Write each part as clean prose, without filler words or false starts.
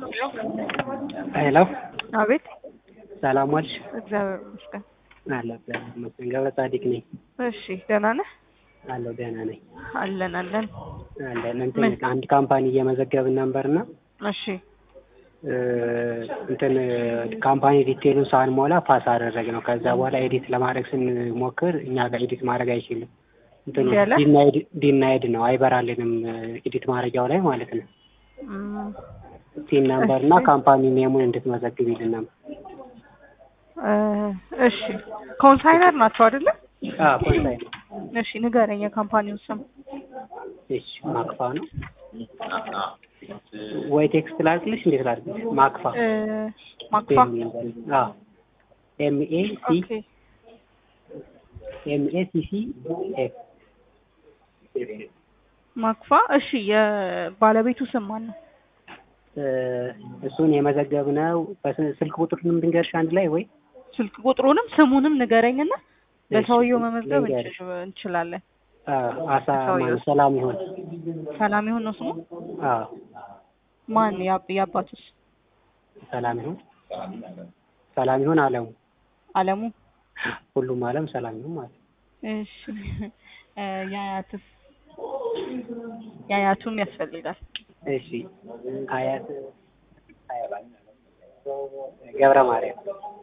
ሄሎ አቤት። ሰላም ዋልሽ? እግዚአብሔር ይመስገን። አለሁ እግዚአብሔር ይመስገን። ገብረ ጻዲቅ ነኝ። እሺ ደህና ነህ? አለሁ ደህና ነኝ። አለን አለን። እንትን አንድ ካምፓኒ እየመዘገብን ነበርና እሺ እንትን ካምፓኒ ዲቴሉን ሳንሞላ ፓስ አደረግነው። ከዛ በኋላ ኤዲት ለማድረግ ስንሞክር እኛ ጋር ኤዲት ማድረግ አይችልም። እንትኑ ዲናይድ ነው፣ አይበራልንም ኤዲት ማድረጊያው ላይ ማለት ነው። ቲን ነምበር እና ካምፓኒ ኔሙን እንድትመዘግቢልን ነበር። እሺ ኮንሳይነር ናቸው አይደለ? ኮንሳይነር። እሺ ንገረኝ የካምፓኒውን ስም። እሺ ማክፋ ነው ወይ ቴክስት ላድርግልሽ? እንዴት ላድርግልሽ? ማክፋ ማክፋ ኤምኤሲሲ ኤፍ ማክፋ። እሺ የባለቤቱ ስም ማን ነው? እሱን የመዘገብነው ስልክ ቁጥሩንም ድንገርሽ አንድ ላይ ወይ ስልክ ቁጥሩንም ስሙንም ንገረኝና በሰውየው መመዝገብ እንችላለን። ሰላም ይሁን ሰላም ይሁን ነው ስሙ? ማን ያባቱስ? ሰላም ይሁን አለሙ ሁሉም አለም ሰላም ይሁን ማለት። እሺ ያያቱም ያስፈልጋል። እሺ አያት ገብረ ማርያም።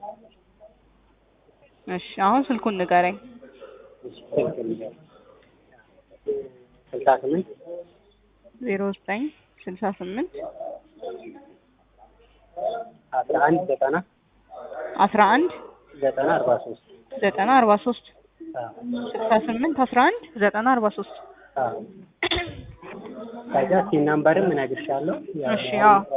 እሺ አሁን ስልኩን ንገረኝ። 68 0968 11 9043 68 11 9043 ከዛ ሲን ነምበርም እነግርሻለሁ። እሺ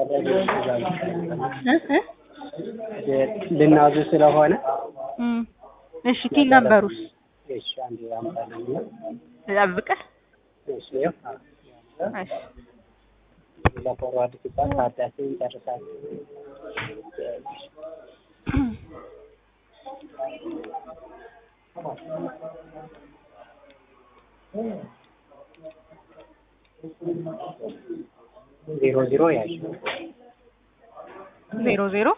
ልናዙ ስለሆነ እሺ ቲን ነምበሩስ? እሺ አንዴ አምጣልኝ ነው ልጠብቅህ? እሺ ለፎርዋርድ ሲባል ታዳሲን ጨርሳል። 00 ያሽ 00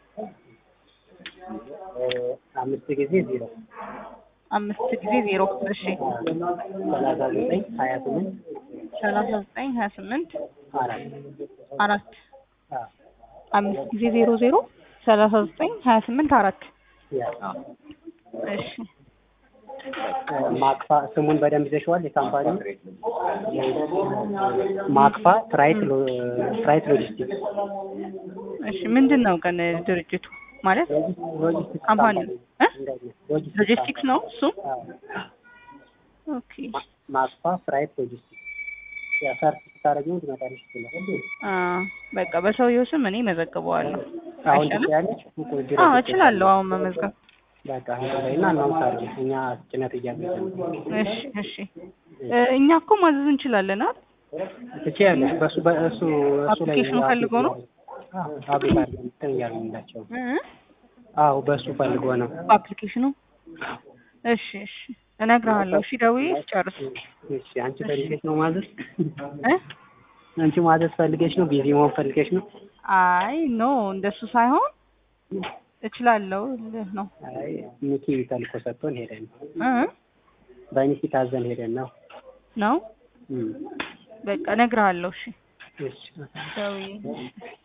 5 ጊዜ 0 5 ጊዜ 0 እሺ 3928 4 5 ጊዜ 00 3928 4 እሺ ማክፋ ስሙን በደንብ ይዘሽዋል? የካምፓኒው ማክፋ ፍራይት ሎጂስቲክስ። እሺ ምንድነው ግን ድርጅቱ ማለት ካምፓኒው ሎጂስቲክስ ነው እሱ? ኦኬ ማክፋ ፍራይት ሎጂስቲክስ ያሰርፍ ታረጋግኝ ትመጣለሽ ይችላል። በቃ በሰውየው ስም እኔ መዘግበዋለሁ። አሁን ትያለሽ? እችላለሁ አሁን መመዝገብ። በቃ እና እናውቃለን እኛ ጭነት እያገኘን። እሺ እኛ እኮ ማዘዝ እንችላለን አይደል? ትችያለሽ። በሱ ላይ አፕሊኬሽኑ ፈልጎ ነው አብራሪ እንያልላቸው። በሱ ፈልጎ ነው አፕሊኬሽኑ። እሺ እነግርሃለሁ። እሺ ደውዬ ጨርስ። እሺ አንቺ ፈልገሽ ነው ማዘዝ? አንቺ ማዘዝ ፈልገሽ ነው? ቢዚ መሆን ፈልገሽ ነው? አይ ኖ እንደሱ ሳይሆን እችላለሁ ነው። አይ ሚኪ ተልኮ ሰጥቶን ሄደን በሚኪ ታዘን ሄደን ነው። በቃ እነግርሃለሁ። እሺ እሺ